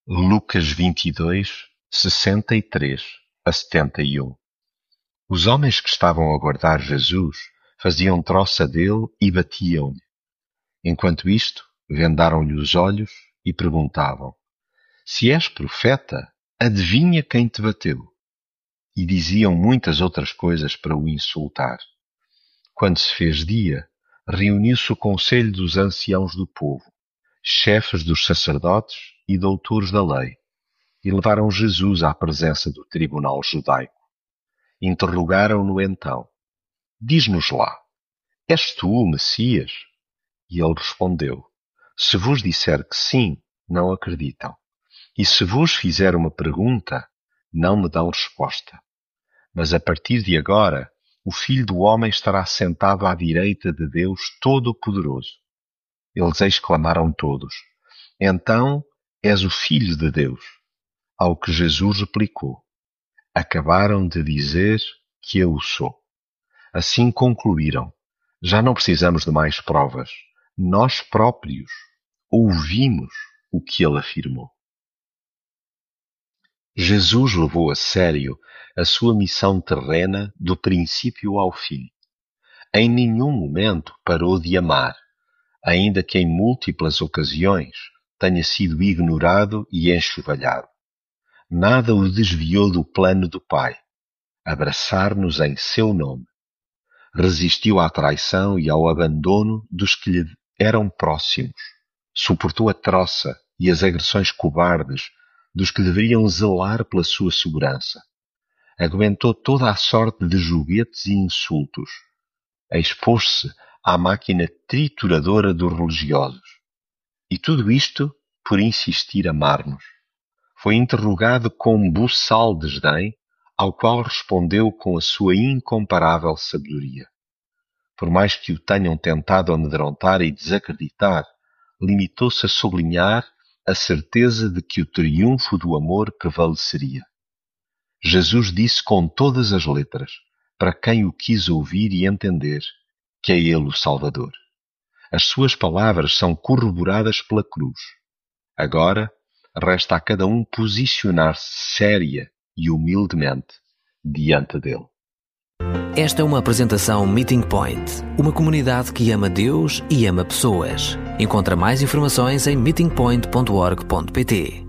Lucas 22, 63 a 71. Os homens que estavam a aguardar Jesus faziam troça dele e batiam-lhe. Enquanto isto, vendaram-lhe os olhos e perguntavam: Se és profeta, adivinha quem te bateu? E diziam muitas outras coisas para o insultar. Quando se fez dia, reuniu-se o conselho dos anciãos do povo, chefes dos sacerdotes e doutores da lei, e levaram Jesus à presença do tribunal judaico. Interrogaram-no então: Diz-nos lá, és tu o Messias? E ele respondeu: Se vos disser que sim, não acreditam. E se vos fizer uma pergunta, não me dão resposta. Mas a partir de agora, o Filho do Homem estará sentado à direita de Deus Todo-Poderoso. Eles exclamaram todos: Então és o Filho de Deus. Ao que Jesus replicou: Acabaram de dizer que eu o sou. Assim concluíram: Já não precisamos de mais provas. Nós próprios ouvimos o que ele afirmou. Jesus levou a sério a sua missão terrena do princípio ao fim. Em nenhum momento parou de amar, ainda que em múltiplas ocasiões tenha sido ignorado e enxovalhado. Nada o desviou do plano do Pai, abraçar-nos em seu nome. Resistiu à traição e ao abandono dos que lhe eram próximos. Suportou a troça e as agressões cobardes dos que deveriam zelar pela sua segurança. Aguentou toda a sorte de joguetes e insultos. Expôs-se à máquina trituradora dos religiosos. E tudo isto por insistir amar-nos. Foi interrogado com um buçal desdém, ao qual respondeu com a sua incomparável sabedoria. Por mais que o tenham tentado amedrontar e desacreditar, limitou-se a sublinhar a certeza de que o triunfo do amor prevaleceria. Jesus disse com todas as letras, para quem o quis ouvir e entender, que é Ele o Salvador. As suas palavras são corroboradas pela cruz. Agora, resta a cada um posicionar-se séria e humildemente diante dele. Esta é uma apresentação Meeting Point, uma comunidade que ama Deus e ama pessoas. Encontra mais informações em meetingpoint.org.pt.